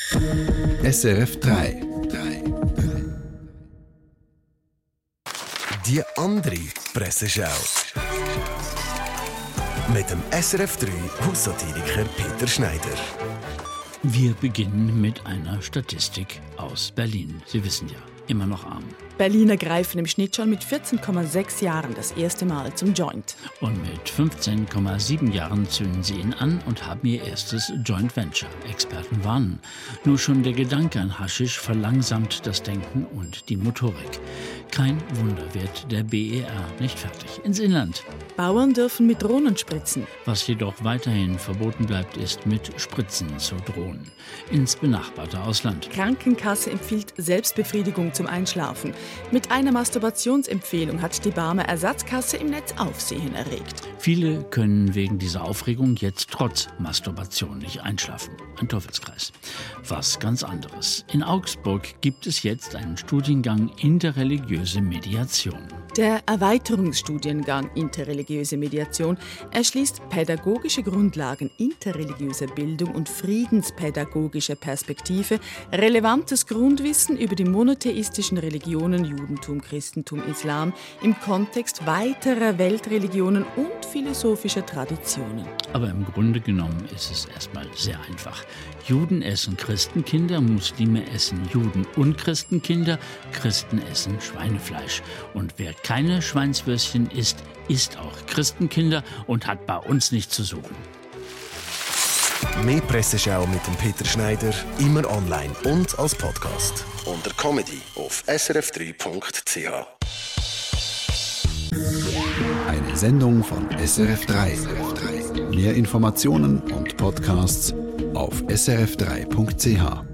SRF 3. Die andere Presseschau. Mit dem SRF 3 Haussatiriker Peter Schneider. Wir beginnen mit einer Statistik aus Berlin. Sie wissen ja, immer noch arm. Berliner greifen im Schnitt schon mit 14,6 Jahren das erste Mal zum Joint. Und mit 15,7 Jahren zünden sie ihn an und haben ihr erstes Joint Venture. Experten warnen. Nur schon der Gedanke an Haschisch verlangsamt das Denken und die Motorik. Kein Wunder wird der BER nicht fertig. Ins Inland. Bauern dürfen mit Drohnen spritzen. Was jedoch weiterhin verboten bleibt, ist mit Spritzen zu drohen. Ins benachbarte Ausland. Krankenkasse empfiehlt Selbstbefriedigung zum Einschlafen. Mit einer Masturbationsempfehlung hat die Barmer Ersatzkasse im Netz Aufsehen erregt. Viele können wegen dieser Aufregung jetzt trotz Masturbation nicht einschlafen. Ein Teufelskreis. Was ganz anderes. In Augsburg gibt es jetzt einen Studiengang Interreligiöse Mediation. Der Erweiterungsstudiengang Interreligiöse Mediation erschließt pädagogische Grundlagen interreligiöser Bildung und friedenspädagogischer Perspektive, relevantes Grundwissen über die monotheistischen Religionen Judentum, Christentum, Islam im Kontext weiterer Weltreligionen und philosophischer Traditionen. Aber im Grunde genommen ist es erstmal sehr einfach. Juden essen Christenkinder, Muslime essen Juden und Christenkinder, Christen essen Schweinefleisch. Und wer keine Schweinswürstchen isst, isst auch Christenkinder und hat bei uns nichts zu suchen. Mehr Presseschau mit dem Peter Schneider, immer online und als Podcast. Unter Comedy auf srf3.ch. Eine Sendung von SRF 3. Mehr Informationen und Podcasts auf srf3.ch.